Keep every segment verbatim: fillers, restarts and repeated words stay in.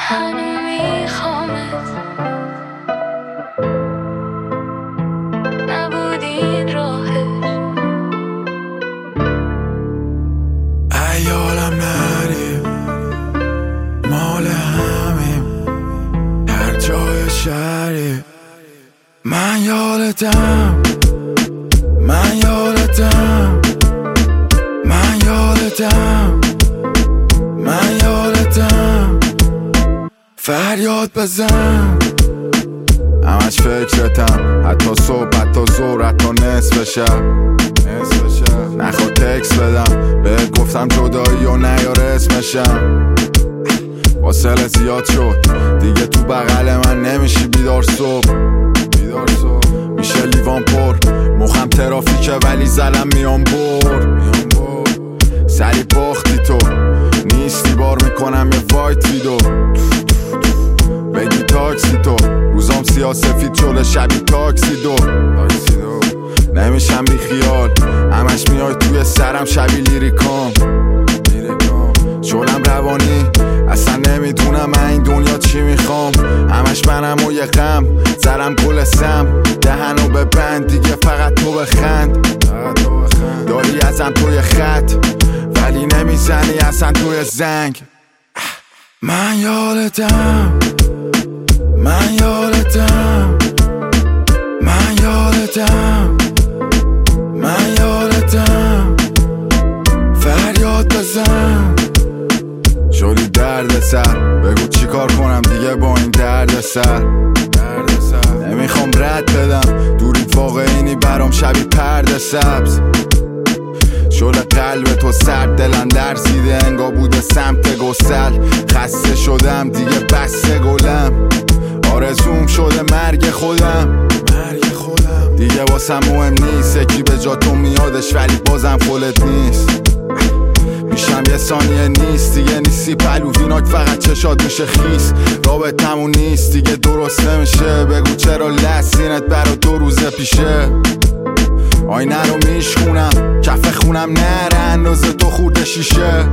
هنو میخوامت نبودین راهش ایالم نریم مال همیم هر جای شهری من یادتم من یادتم من یادتم من یادتم فریاد بزن همش فکرتم حتی صبح حتی زور حتی نصف شب نخواد تکس بدم بهت گفتم جدایی و نیار اسمشم واصله زیاد شد دیگه تو بغل من نمیشی بیدار صبح بیدار صبح میشه لیوان پر مخم ترافیکه ولی زلم میام بر میام بر سری باختی تو نیستی بار میکنم یه وایت ویدو بگی تاکسی تو روزام سیاه سفید چوله شبی تاکسی دو نمیشم بی خیال همش میای توی سرم شبی لیریکام شلم روانی اصلا نمیدونم من این دنیا چی میخوام همش منم و یه غم زرم گل سم دهنو ببند دیگه فقط تو بخند داری ازم توی خط ولی نمیزنی اصلا توی زنگ من یادتم من یادتم من یادتم من یادتم فریاد بزن شدی درد سر بگو چی کار کنم دیگه با این درد سر نمیخوام رد بدم دورید واقعینی برام شبی پرده سبز شل قلب تو سرد دلم لرزیده انگا بوده سمت گسل خسته شدم دیگه بسته گلم آرزوم شده مرگ خودم مرگ خودم دیگه واسم مهم نیست یکی به جا تو میادش ولی بازم فلت نیست میشم یه ثانیه نیست دیگه نیستی پلویناک فقط چشات میشه خیس رابطمون نیست دیگه درست نمیشه بگو چرا لسینت برا دو روزه پیشه آینه رو میشخونم کف خونم نره اندازه تو خورده شیشه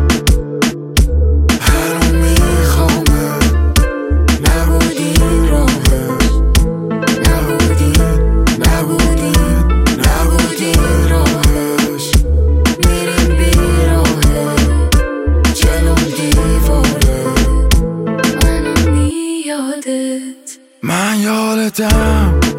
هنو میخوامه نبودین راهش نبودین نبودین نبودین راهش میریم بیراهه جلوم دیواره منو میادت من یادتم